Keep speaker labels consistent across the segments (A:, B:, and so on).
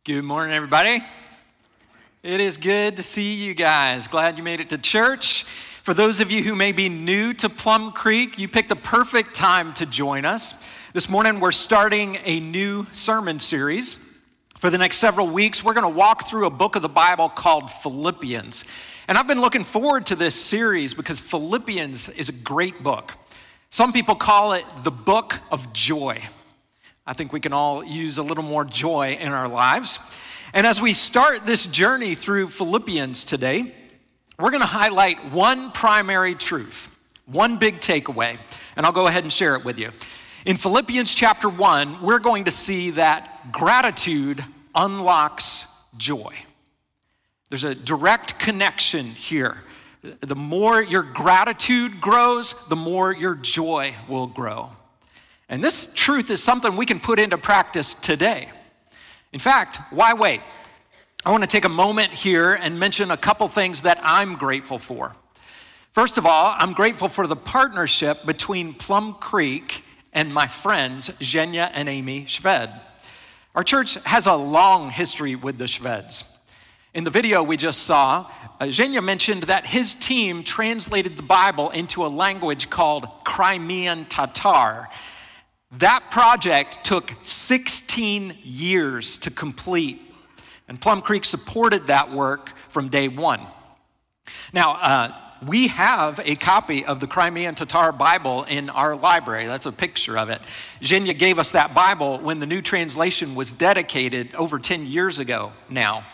A: Good morning, everybody. It is good to see you guys. Glad you made it to church. For those of you who may be new to Plum Creek, you picked the perfect time to join us. This morning, we're starting a new sermon series. For the next several weeks, we're going to walk through a book of the Bible called Philippians. And I've been looking forward to this series because Philippians is a great book. Some people call it the book of joy. I think we can all use a little more joy in our lives. And as we start this journey through Philippians today, we're going to highlight one primary truth, one big takeaway, and I'll go ahead and share it with you. In Philippians chapter 1, we're going to see that gratitude unlocks joy. There's a direct connection here. The more your gratitude grows, the more your joy will grow. And this truth is something we can put into practice today. In fact, why wait? I want to take a moment here and mention a couple things that I'm grateful for. First of all, I'm grateful for the partnership between Plum Creek and my friends, Zhenya and Amy Shved. Our church has a long history with the Shveds. In the video we just saw, Zhenya mentioned that his team translated the Bible into a language called Crimean Tatar. That project took 16 years to complete, and Plum Creek supported that work from day one. Now, we have a copy of the Crimean Tatar Bible in our library. That's a picture of it. Zhenya gave us that Bible when the new translation was dedicated over 10 years ago now.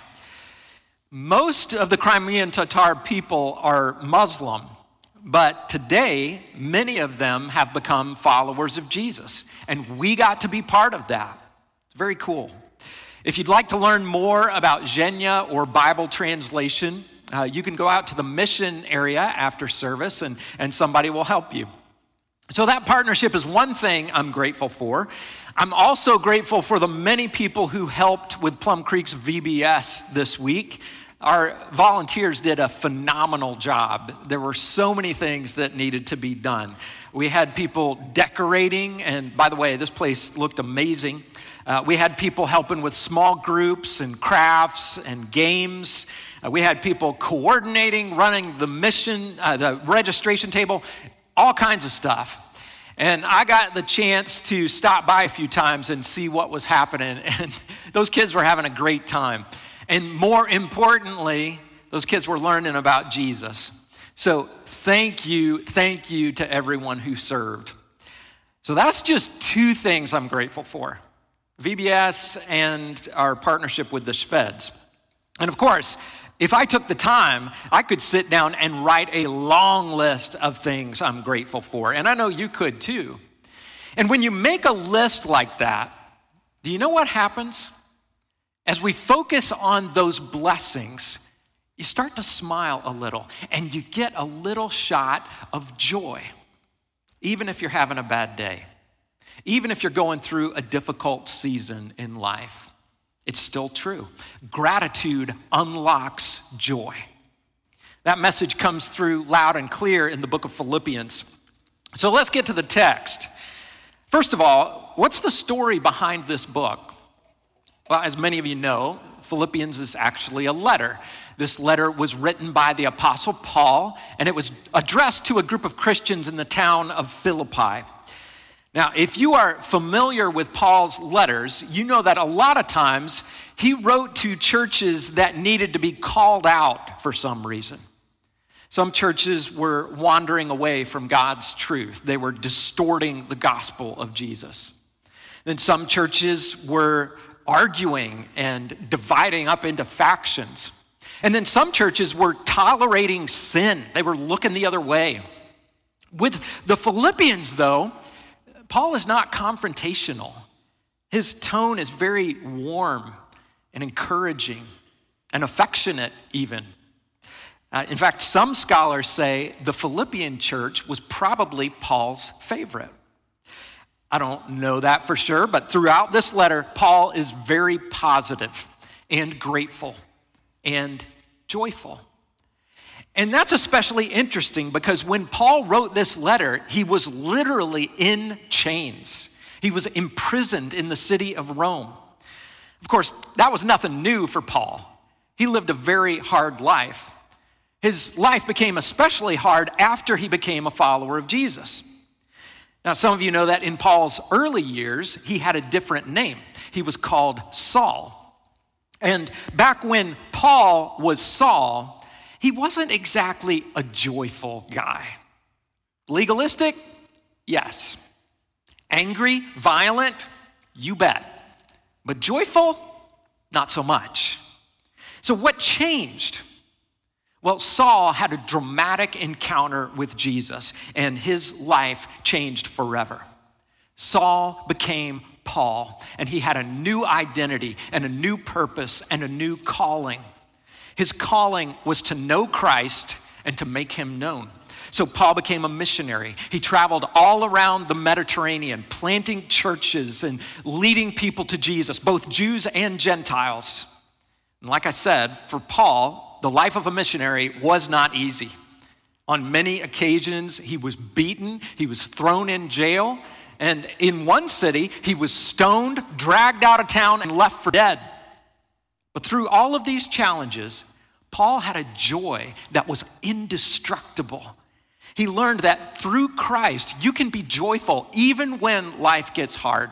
A: Most of the Crimean Tatar people are Muslim, but today, many of them have become followers of Jesus, and we got to be part of that. It's very cool. If you'd like to learn more about Zhenya or Bible translation, you can go out to the mission area after service, and somebody will help you. So that partnership is one thing I'm grateful for. I'm also grateful for the many people who helped with Plum Creek's VBS this week. Our volunteers did a phenomenal job. There were so many things that needed to be done. We had people decorating, and by the way, this place looked amazing. We had people helping with small groups and crafts and games. We had people coordinating, running the mission, the registration table, all kinds of stuff. And I got the chance to stop by a few times and see what was happening, and those kids were having a great time. And more importantly, those kids were learning about Jesus. So thank you to everyone who served. So that's just two things I'm grateful for. VBS and our partnership with the Shveds. And of course, if I took the time, I could sit down and write a long list of things I'm grateful for. And I know you could too. And when you make a list like that, do you know what happens? As we focus on those blessings, you start to smile a little and you get a little shot of joy, even if you're having a bad day, even if you're going through a difficult season in life. It's still true. Gratitude unlocks joy. That message comes through loud and clear in the book of Philippians. So let's get to the text. First of all, what's the story behind this book? Well, as many of you know, Philippians is actually a letter. This letter was written by the Apostle Paul, and it was addressed to a group of Christians in the town of Philippi. Now, if you are familiar with Paul's letters, you know that a lot of times he wrote to churches that needed to be called out for some reason. Some churches were wandering away from God's truth. They were distorting the gospel of Jesus. Then some churches were arguing and dividing up into factions. And then some churches were tolerating sin. They were looking the other way. With the Philippians, though, Paul is not confrontational. His tone is very warm and encouraging and affectionate even. In fact, some scholars say the Philippian church was probably Paul's favorite. I don't know that for sure, but throughout this letter, Paul is very positive and grateful and joyful. And that's especially interesting because when Paul wrote this letter, he was literally in chains. He was imprisoned in the city of Rome. Of course, that was nothing new for Paul. He lived a very hard life. His life became especially hard after he became a follower of Jesus. Now, some of you know that in Paul's early years, he had a different name. He was called Saul. And back when Paul was Saul, he wasn't exactly a joyful guy. Legalistic? Yes. Angry? Violent? You bet. But joyful? Not so much. So what changed? Well, Saul had a dramatic encounter with Jesus, and his life changed forever. Saul became Paul, and he had a new identity and a new purpose and a new calling. His calling was to know Christ and to make him known. So Paul became a missionary. He traveled all around the Mediterranean, planting churches and leading people to Jesus, both Jews and Gentiles. And like I said, for Paul, the life of a missionary was not easy. On many occasions, he was beaten, he was thrown in jail, and in one city, he was stoned, dragged out of town, and left for dead. But through all of these challenges, Paul had a joy that was indestructible. He learned that through Christ, you can be joyful even when life gets hard.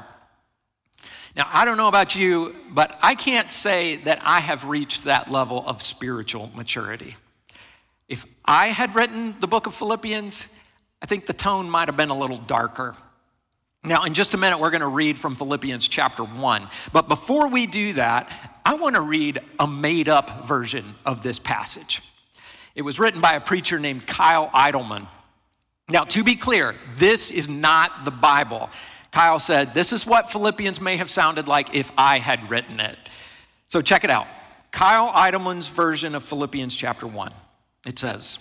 A: Now, I don't know about you, but I can't say that I have reached that level of spiritual maturity. If I had written the book of Philippians, I think the tone might have been a little darker. Now, in just a minute, we're going to read from Philippians chapter 1. But before we do that, I want to read a made-up version of this passage. It was written by a preacher named Kyle Idleman. Now, to be clear, this is not the Bible. Kyle said, this is what Philippians may have sounded like if I had written it. So check it out. Kyle Idleman's version of Philippians chapter 1. It says,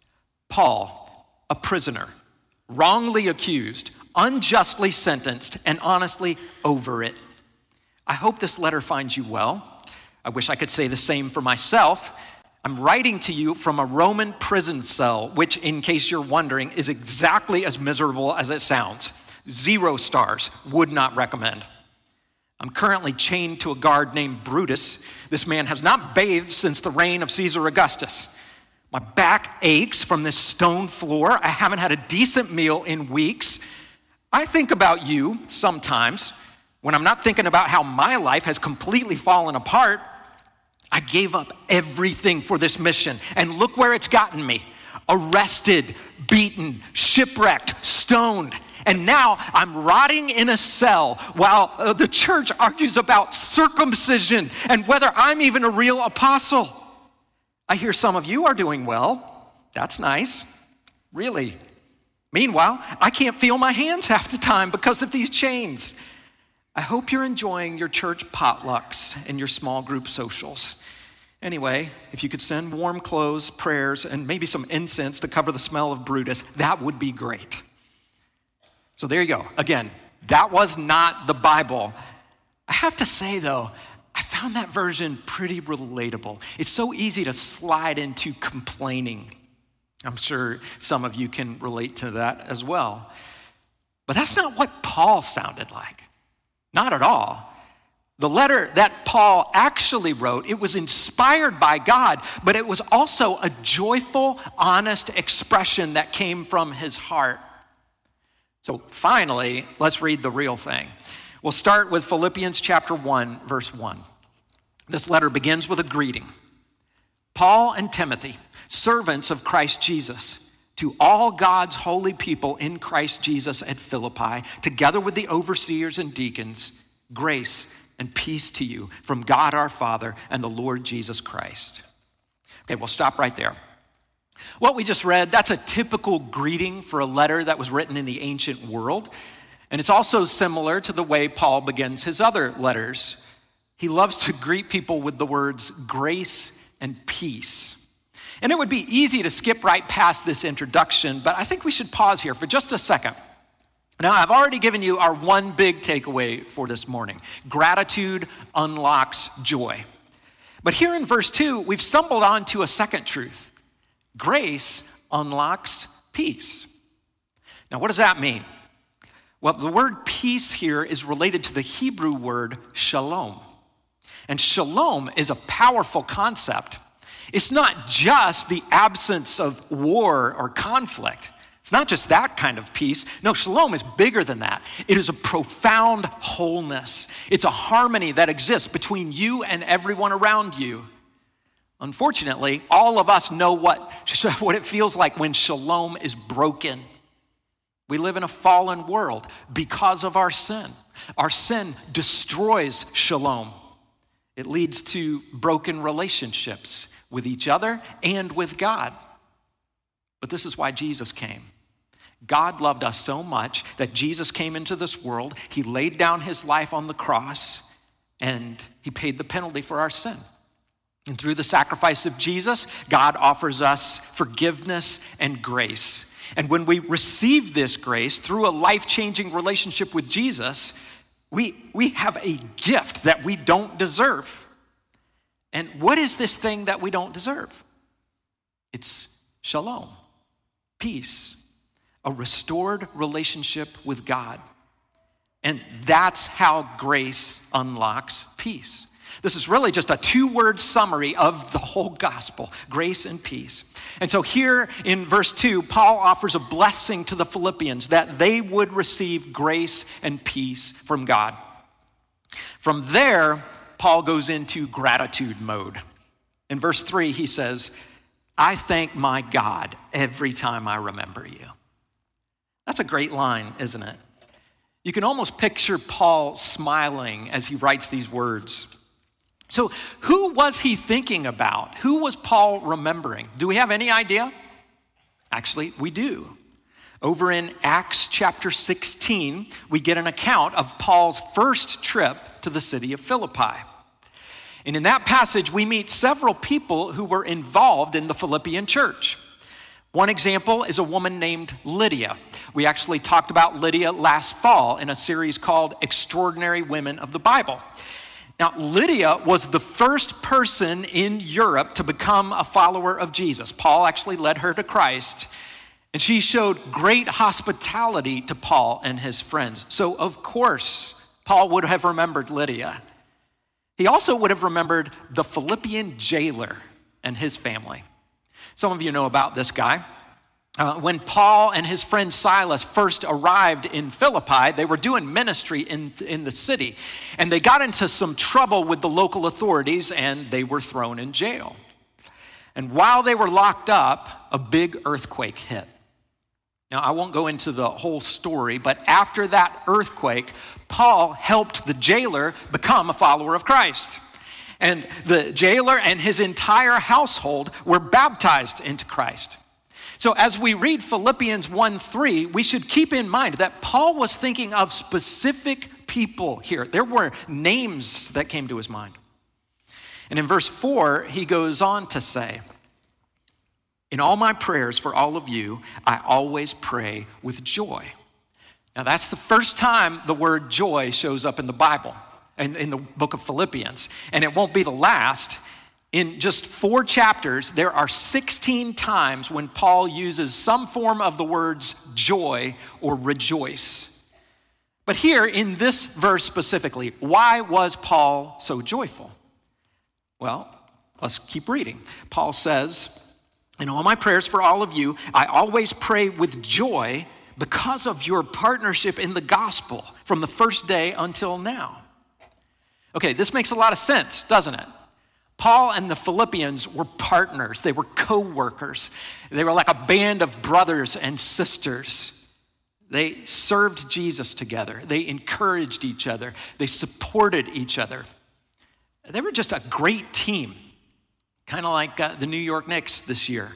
A: Paul, a prisoner, wrongly accused, unjustly sentenced, and honestly over it. I hope this letter finds you well. I wish I could say the same for myself. I'm writing to you from a Roman prison cell, which, in case you're wondering, is exactly as miserable as it sounds. 0 stars, would not recommend. I'm currently chained to a guard named Brutus. This man has not bathed since the reign of Caesar Augustus. My back aches from this stone floor. I haven't had a decent meal in weeks. I think about you sometimes when I'm not thinking about how my life has completely fallen apart. I gave up everything for this mission, and look where it's gotten me. Arrested, beaten, shipwrecked, stoned, and now I'm rotting in a cell while the church argues about circumcision and whether I'm even a real apostle. I hear some of you are doing well. That's nice. Really. Meanwhile, I can't feel my hands half the time because of these chains. I hope you're enjoying your church potlucks and your small group socials. Anyway, if you could send warm clothes, prayers, and maybe some incense to cover the smell of Brutus, that would be great. So there you go. Again, that was not the Bible. I have to say, though, I found that version pretty relatable. It's so easy to slide into complaining. I'm sure some of you can relate to that as well. But that's not what Paul sounded like. Not at all. The letter that Paul actually wrote, it was inspired by God, but it was also a joyful, honest expression that came from his heart. So finally, let's read the real thing. We'll start with Philippians chapter 1, verse 1. This letter begins with a greeting. Paul and Timothy, servants of Christ Jesus, to all God's holy people in Christ Jesus at Philippi, together with the overseers and deacons, grace and peace to you from God our Father and the Lord Jesus Christ. Okay, we'll stop right there. What we just read, that's a typical greeting for a letter that was written in the ancient world. And it's also similar to the way Paul begins his other letters. He loves to greet people with the words grace and peace. And it would be easy to skip right past this introduction, but I think we should pause here for just a second. Now, I've already given you our one big takeaway for this morning. Gratitude unlocks joy. But here in verse 2, we've stumbled onto a second truth. Grace unlocks peace. Now, what does that mean? Well, the word peace here is related to the Hebrew word shalom. And shalom is a powerful concept. It's not just the absence of war or conflict. It's not just that kind of peace. No, shalom is bigger than that. It is a profound wholeness. It's a harmony that exists between you and everyone around you. Unfortunately, all of us know what it feels like when shalom is broken. We live in a fallen world because of our sin. Our sin destroys shalom. It leads to broken relationships with each other and with God. But this is why Jesus came. God loved us so much that Jesus came into this world. He laid down his life on the cross, and he paid the penalty for our sin. And through the sacrifice of Jesus, God offers us forgiveness and grace. And when we receive this grace through a life-changing relationship with Jesus, we have a gift that we don't deserve. And what is this thing that we don't deserve? It's shalom, peace, a restored relationship with God. And that's how grace unlocks peace. This is really just a 2-word summary of the whole gospel, grace and peace. And so here in verse 2, Paul offers a blessing to the Philippians that they would receive grace and peace from God. From there, Paul goes into gratitude mode. In verse 3, he says, I thank my God every time I remember you. That's a great line, isn't it? You can almost picture Paul smiling as he writes these words. So who was he thinking about? Who was Paul remembering? Do we have any idea? Actually, we do. Over in Acts chapter 16, we get an account of Paul's first trip to the city of Philippi. And in that passage, we meet several people who were involved in the Philippian church. One example is a woman named Lydia. We actually talked about Lydia last fall in a series called Extraordinary Women of the Bible. Now, Lydia was the first person in Europe to become a follower of Jesus. Paul actually led her to Christ, and she showed great hospitality to Paul and his friends. So, of course, Paul would have remembered Lydia. He also would have remembered the Philippian jailer and his family. Some of you know about this guy. When Paul and his friend Silas first arrived in Philippi, they were doing ministry in the city. And they got into some trouble with the local authorities, and they were thrown in jail. And while they were locked up, a big earthquake hit. Now, I won't go into the whole story, but after that earthquake, Paul helped the jailer become a follower of Christ. And the jailer and his entire household were baptized into Christ. So as we read Philippians 1:3, we should keep in mind that Paul was thinking of specific people here. There were names that came to his mind. And in verse 4, he goes on to say, in all my prayers for all of you, I always pray with joy. Now that's the first time the word joy shows up in the Bible, in the book of Philippians. And it won't be the last. In just 4 chapters, there are 16 times when Paul uses some form of the words joy or rejoice. But here in this verse specifically, why was Paul so joyful? Well, let's keep reading. Paul says, in all my prayers for all of you, I always pray with joy because of your partnership in the gospel from the first day until now. Okay, this makes a lot of sense, doesn't it? Paul and the Philippians were partners. They were co-workers. They were like a band of brothers and sisters. They served Jesus together. They encouraged each other. They supported each other. They were just a great team, kind of like the New York Knicks this year.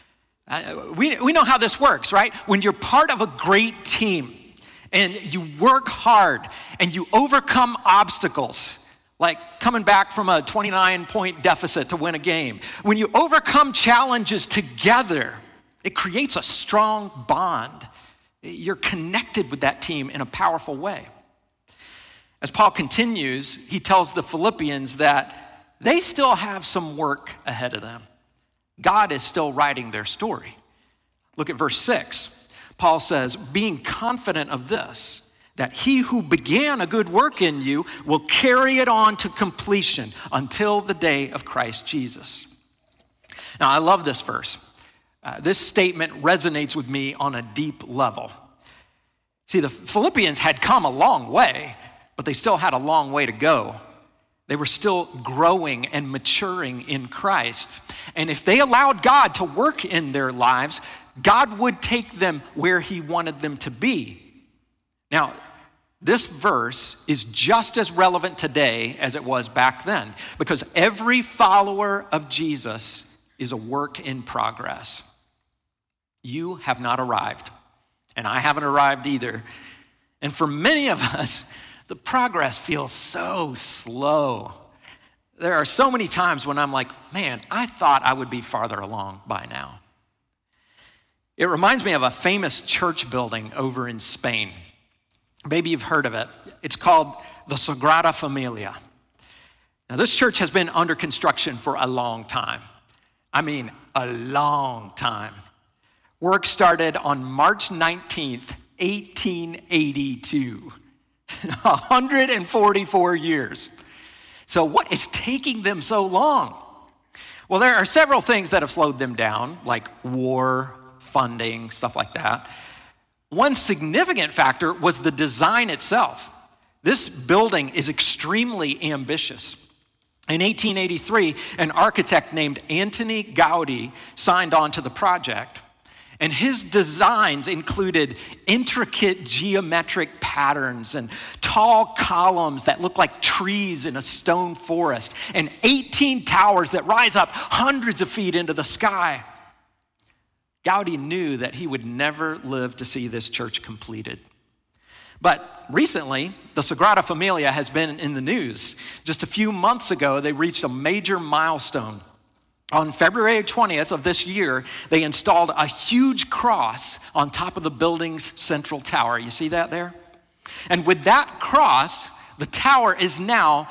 A: We know how this works, right? When you're part of a great team and you work hard and you overcome obstacles, like coming back from a 29-point deficit to win a game. When you overcome challenges together, it creates a strong bond. You're connected with that team in a powerful way. As Paul continues, he tells the Philippians that they still have some work ahead of them. God is still writing their story. Look at verse 6. Paul says, being confident of this, that he who began a good work in you will carry it on to completion until the day of Christ Jesus. Now, I love this verse. This statement resonates with me on a deep level. See, the Philippians had come a long way, but they still had a long way to go. They were still growing and maturing in Christ. And if they allowed God to work in their lives, God would take them where he wanted them to be. Now, this verse is just as relevant today as it was back then, because every follower of Jesus is a work in progress. You have not arrived, and I haven't arrived either. And for many of us, the progress feels so slow. There are so many times when I'm like, man, I thought I would be farther along by now. It reminds me of a famous church building over in Spain. Maybe you've heard of it. It's called the Sagrada Familia. Now, this church has been under construction for a long time. I mean, a long time. Work started on March 19th, 1882. 144 years. So what is taking them so long? Well, there are several things that have slowed them down, like war, funding, stuff like that. One significant factor was the design itself. This building is extremely ambitious. In 1883, an architect named Antoni Gaudí signed on to the project. And his designs included intricate geometric patterns and tall columns that look like trees in a stone forest, and 18 towers that rise up hundreds of feet into the sky. Gaudí knew that he would never live to see this church completed. But recently, the Sagrada Familia has been in the news. Just a few months ago, they reached a major milestone. On February 20th of this year, they installed a huge cross on top of the building's central tower. You see that there? And with that cross, the tower is now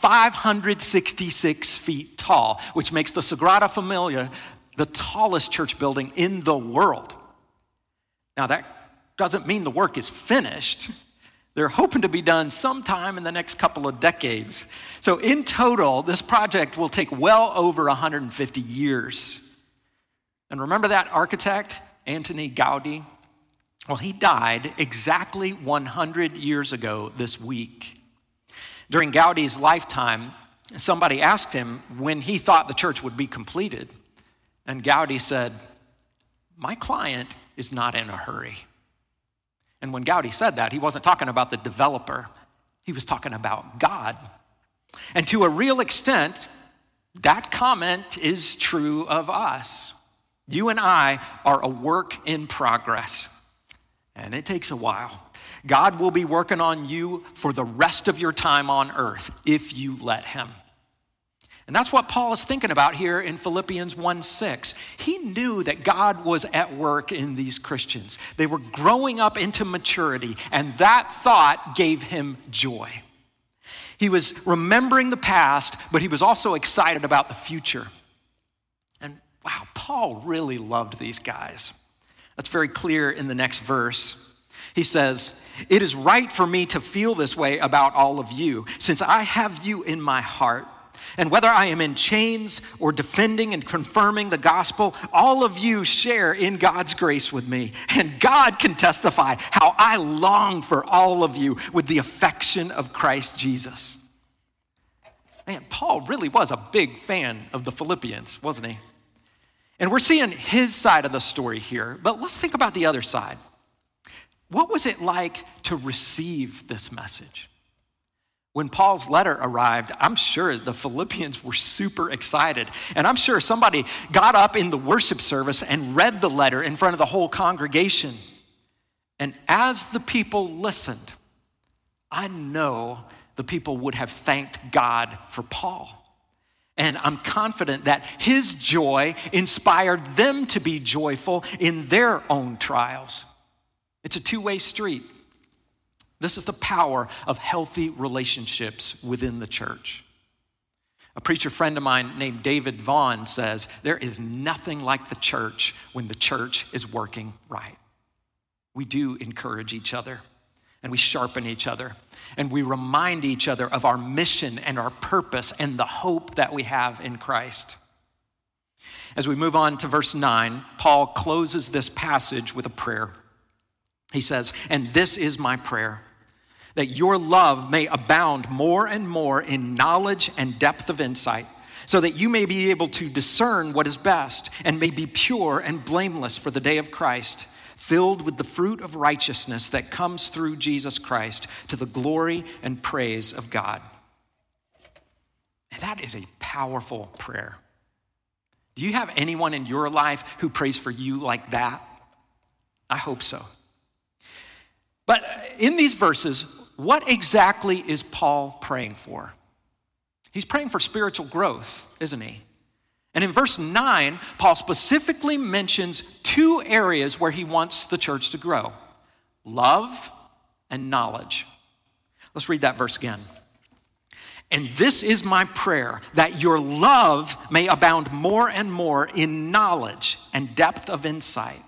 A: 566 feet tall, which makes the Sagrada Familia the tallest church building in the world. Now, that doesn't mean the work is finished. They're hoping to be done sometime in the next couple of decades. So in total, this project will take well over 150 years. And remember that architect, Antoni Gaudí? Well, he died exactly 100 years ago this week. During Gaudí's lifetime, somebody asked him when he thought the church would be completed. And Gaudí said, "My client is not in a hurry." And when Gaudí said that, he wasn't talking about the developer. He was talking about God. And to a real extent, that comment is true of us. You and I are a work in progress, and it takes a while. God will be working on you for the rest of your time on earth if you let him. And that's what Paul is thinking about here in Philippians 1:6. He knew that God was at work in these Christians. They were growing up into maturity, and that thought gave him joy. He was remembering the past, but he was also excited about the future. And wow, Paul really loved these guys. That's very clear in the next verse. He says, "It is right for me to feel this way about all of you, since I have you in my heart. And whether I am in chains or defending and confirming the gospel, all of you share in God's grace with me. And God can testify how I long for all of you with the affection of Christ Jesus." Man, Paul really was a big fan of the Philippians, wasn't he? And we're seeing his side of the story here, but let's think about the other side. What was it like to receive this message? When Paul's letter arrived, I'm sure the Philippians were super excited. And I'm sure somebody got up in the worship service and read the letter in front of the whole congregation. And as the people listened, I know the people would have thanked God for Paul. And I'm confident that his joy inspired them to be joyful in their own trials. It's a two-way street. This is the power of healthy relationships within the church. A preacher friend of mine named David Vaughn says, there is nothing like the church when the church is working right. We do encourage each other. and we sharpen each other, and we remind each other of our mission and our purpose and the hope that we have in Christ. As we move on to verse 9, Paul closes this passage with a prayer. He says, "And this is my prayer, that your love may abound more and more in knowledge and depth of insight, so that you may be able to discern what is best and may be pure and blameless for the day of Christ, filled with the fruit of righteousness that comes through Jesus Christ to the glory and praise of God." And that is a powerful prayer. Do you have anyone in your life who prays for you like that? I hope so. But in these verses, what exactly is Paul praying for? He's praying for spiritual growth, isn't he? And in verse 9, Paul specifically mentions two areas where he wants the church to grow: love and knowledge. Let's read that verse again. "And this is my prayer, that your love may abound more and more in knowledge and depth of insight."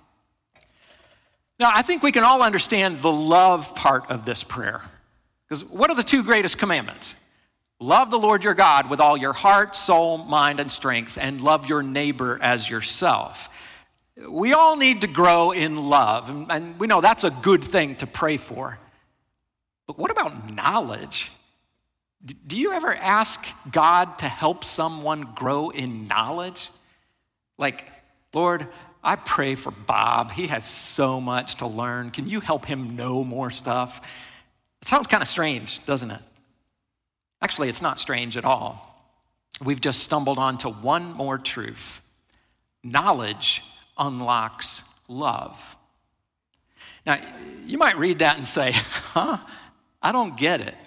A: Now, I think we can all understand the love part of this prayer. Because what are the two greatest commandments? Love the Lord your God with all your heart, soul, mind, and strength, and love your neighbor as yourself. We all need to grow in love, and we know that's a good thing to pray for. But what about knowledge? Do you ever ask God to help someone grow in knowledge? Like, "Lord, I pray for Bob. He has so much to learn. Can you help him know more stuff?" It sounds kind of strange, doesn't it? Actually, it's not strange at all. We've just stumbled onto one more truth. Knowledge unlocks love. Now, you might read that and say, I don't get it.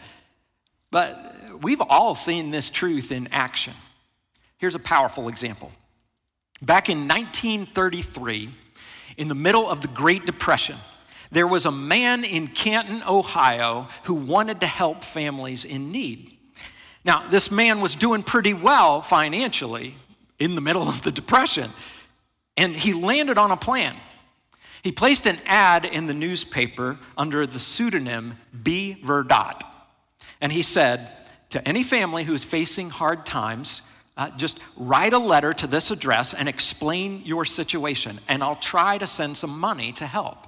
A: But we've all seen this truth in action. Here's a powerful example. Back in 1933, in the middle of the Great Depression, there was a man in Canton, Ohio, who wanted to help families in need. Now, this man was doing pretty well financially in the middle of the Depression, and he landed on a plan. He placed an ad in the newspaper under the pseudonym B. Verdot, and he said, "To any family who is facing hard times, just write a letter to this address and explain your situation, and I'll try to send some money to help."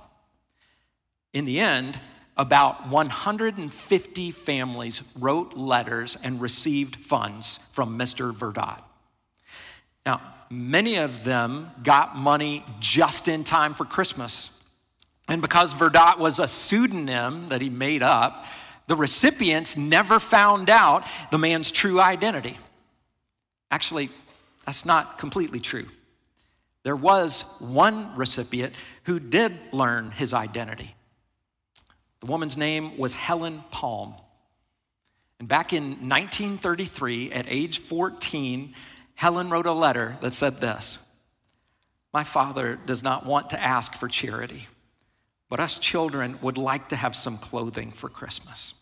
A: In the end, about 150 families wrote letters and received funds from Mr. Verdot. Now, many of them got money just in time for Christmas. And because Verdot was a pseudonym that he made up, the recipients never found out the man's true identity. Actually, that's not completely true. There was one recipient who did learn his identity. The woman's name was Helen Palm. And back in 1933, at age 14, Helen wrote a letter that said this: "My father does not want to ask for charity, but us children would like to have some clothing for Christmas."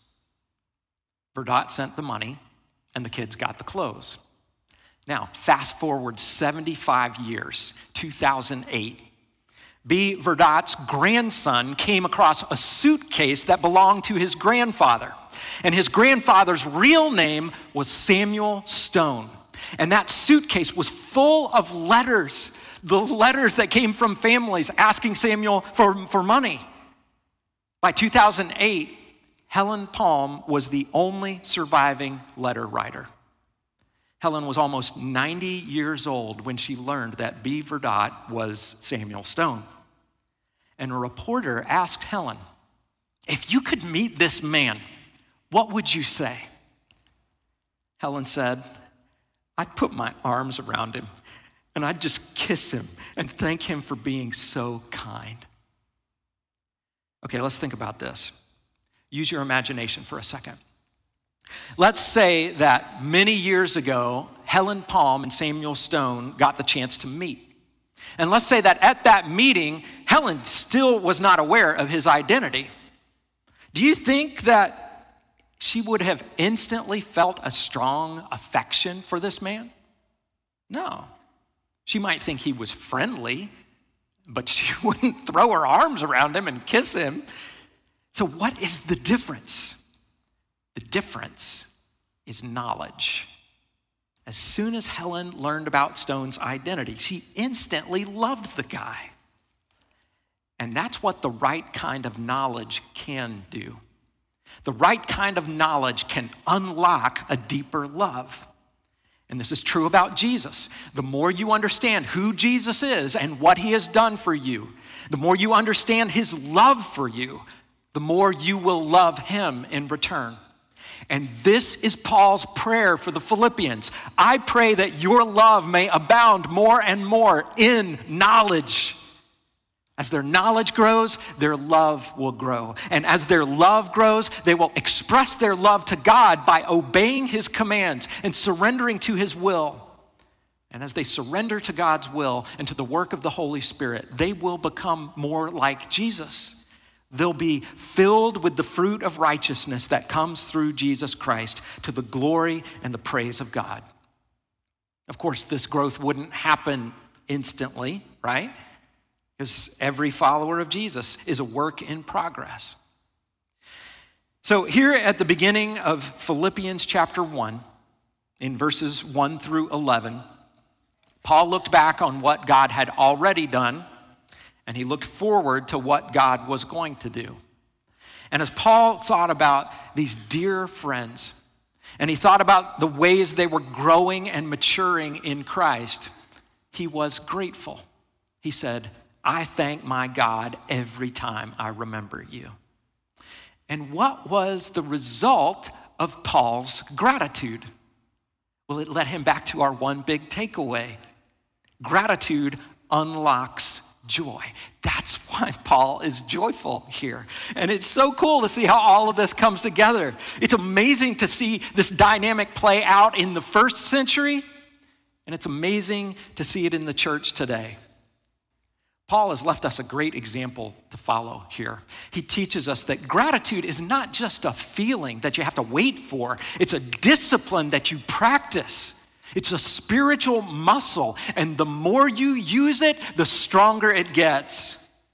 A: Verdot sent the money, and the kids got the clothes. Now, fast forward 75 years, 2008. B. Verdot's grandson came across a suitcase that belonged to his grandfather. And his grandfather's real name was Samuel Stone. And that suitcase was full of letters, the letters that came from families asking Samuel for money. By 2008, Helen Palm was the only surviving letter writer. Helen was almost 90 years old when she learned that B. Verdot was Samuel Stone. And a reporter asked Helen, "If you could meet this man, what would you say?" Helen said, "I'd put my arms around him and I'd just kiss him and thank him for being so kind." Okay, let's think about this. Use your imagination for a second. Let's say that many years ago, Helen Palm and Samuel Stone got the chance to meet. And let's say that at that meeting, Helen still was not aware of his identity. Do you think that she would have instantly felt a strong affection for this man? No. She might think he was friendly, but she wouldn't throw her arms around him and kiss him. So what is the difference? The difference is knowledge. As soon as Helen learned about Stone's identity, she instantly loved the guy. And that's what the right kind of knowledge can do. The right kind of knowledge can unlock a deeper love. And this is true about Jesus. The more you understand who Jesus is and what he has done for you, the more you understand his love for you, the more you will love him in return. And this is Paul's prayer for the Philippians. I pray that your love may abound more and more in knowledge. As their knowledge grows, their love will grow. And as their love grows, they will express their love to God by obeying his commands and surrendering to his will. And as they surrender to God's will and to the work of the Holy Spirit, they will become more like Jesus. They'll be filled with the fruit of righteousness that comes through Jesus Christ to the glory and the praise of God. Of course, this growth wouldn't happen instantly, right? Because every follower of Jesus is a work in progress. So here at the beginning of Philippians chapter 1, in verses 1 through 11, Paul looked back on what God had already done, and he looked forward to what God was going to do. And as Paul thought about these dear friends, and he thought about the ways they were growing and maturing in Christ, he was grateful. He said, I thank my God every time I remember you. And what was the result of Paul's gratitude? Well, it led him back to our one big takeaway. Gratitude unlocks joy. That's why Paul is joyful here. And it's so cool to see how all of this comes together. It's amazing to see this dynamic play out in the first century, and it's amazing to see it in the church today. Paul has left us a great example to follow here. He teaches us that gratitude is not just a feeling that you have to wait for. It's a discipline that you practice. It's a spiritual muscle, and the more you use it, the stronger it gets.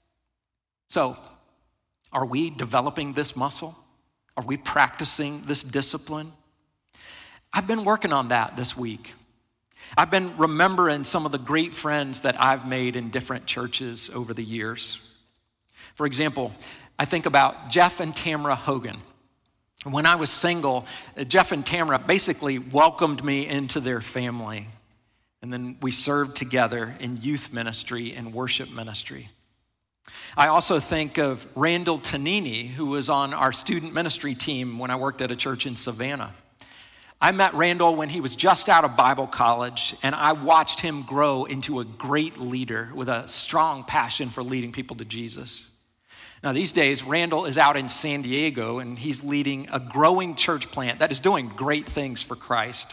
A: So, are we developing this muscle? Are we practicing this discipline? I've been working on that this week. I've been remembering some of the great friends that I've made in different churches over the years. For example, I think about Jeff and Tamara Hogan. When I was single, Jeff and Tamara basically welcomed me into their family. And then we served together in youth ministry and worship ministry. I also think of Randall Tanini, who was on our student ministry team when I worked at a church in Savannah. I met Randall when he was just out of Bible college, and I watched him grow into a great leader with a strong passion for leading people to Jesus. Now, these days, Randall is out in San Diego, and he's leading a growing church plant that is doing great things for Christ.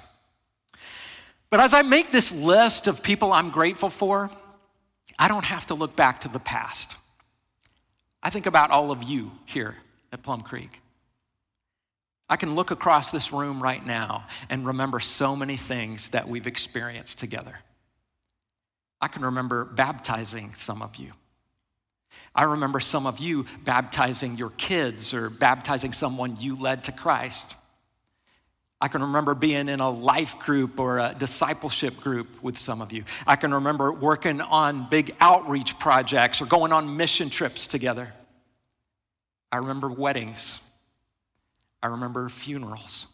A: But as I make this list of people I'm grateful for, I don't have to look back to the past. I think about all of you here at Plum Creek. I can look across this room right now and remember so many things that we've experienced together. I can remember baptizing some of you. I remember some of you baptizing your kids or baptizing someone you led to Christ. I can remember being in a life group or a discipleship group with some of you. I can remember working on big outreach projects or going on mission trips together. I remember weddings. I remember funerals.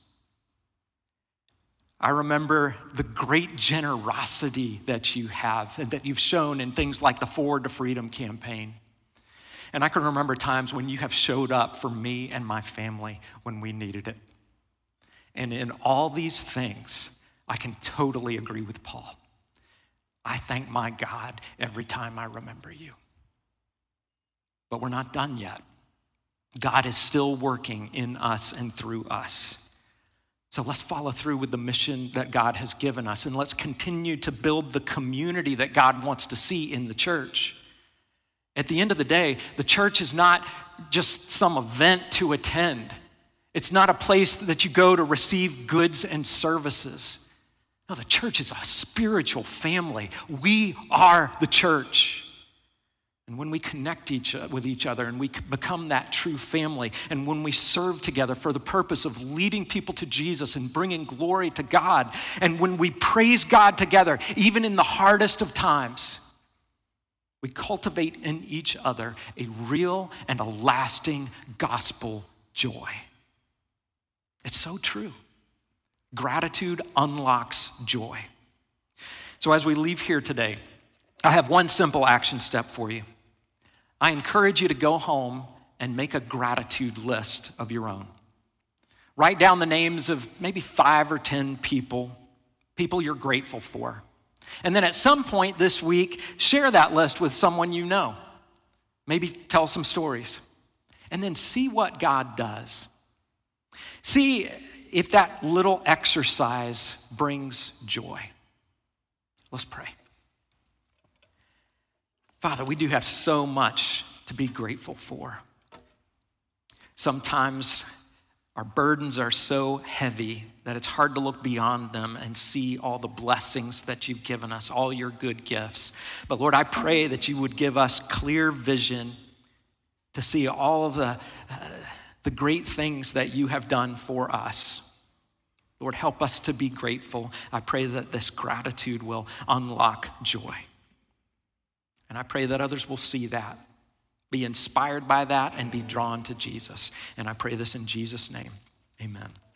A: I remember the great generosity that you have and that you've shown in things like the Forward to Freedom campaign. And I can remember times when you have showed up for me and my family when we needed it. And in all these things, I can totally agree with Paul. I thank my God every time I remember you. But we're not done yet. God is still working in us and through us. So let's follow through with the mission that God has given us, and let's continue to build the community that God wants to see in the church. At the end of the day, the church is not just some event to attend. It's not a place that you go to receive goods and services. No, the church is a spiritual family. We are the church. and when we connect with each other and we become that true family, and when we serve together for the purpose of leading people to Jesus and bringing glory to God, and when we praise God together, even in the hardest of times, we cultivate in each other a real and a lasting gospel joy. It's so true. Gratitude unlocks joy. So as we leave here today, I have one simple action step for you. I encourage you to go home and make a gratitude list of your own. Write down the names of maybe 5 or 10 people you're grateful for. And then at some point this week, share that list with someone you know. Maybe tell some stories. And then see what God does. See if that little exercise brings joy. Let's pray. Father, we do have so much to be grateful for. Sometimes our burdens are so heavy that it's hard to look beyond them and see all the blessings that you've given us, all your good gifts. But Lord, I pray that you would give us clear vision to see all of the great things that you have done for us. Lord, help us to be grateful. I pray that this gratitude will unlock joy. And I pray that others will see that, be inspired by that, and be drawn to Jesus. And I pray this in Jesus' name. Amen.